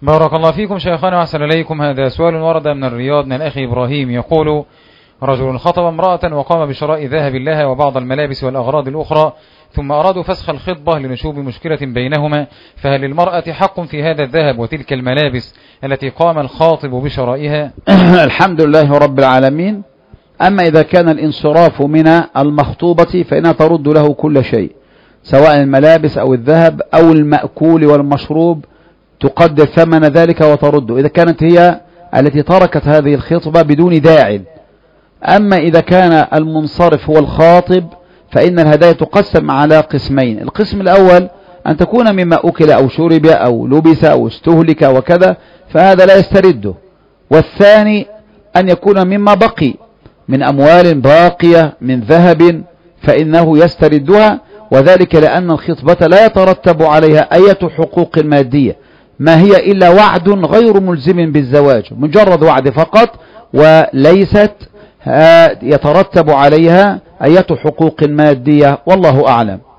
بارك الله فيكم شيخنا وأحسن إليكم. هذا سؤال ورد من الرياض من الأخ إبراهيم، يقول: رجل خطب امرأة وقام بشراء ذهب لها وبعض الملابس والأغراض الأخرى، ثم أرادوا فسخ الخطبة لنشوب مشكلة بينهما، فهل للمرأة حق في هذا الذهب وتلك الملابس التي قام الخاطب بشرائها؟ الحمد لله رب العالمين. أما إذا كان الانصراف من المخطوبة فإنها ترد له كل شيء، سواء الملابس أو الذهب أو المأكول والمشروب، تقدر ثمن ذلك وترده إذا كانت هي التي تركت هذه الخطبة بدون داع. أما إذا كان المنصرف هو الخاطب فإن الهدايا تقسم على قسمين: القسم الأول أن تكون مما أكل أو شرب أو لبس أو استهلك وكذا، فهذا لا يسترده. والثاني أن يكون مما بقي من أموال باقية من ذهب فإنه يستردها، وذلك لأن الخطبة لا يترتب عليها أي حقوق مادية، ما هي إلا وعد غير ملزم بالزواج، مجرد وعد فقط، وليست يترتب عليها أي حقوق مادية، والله أعلم.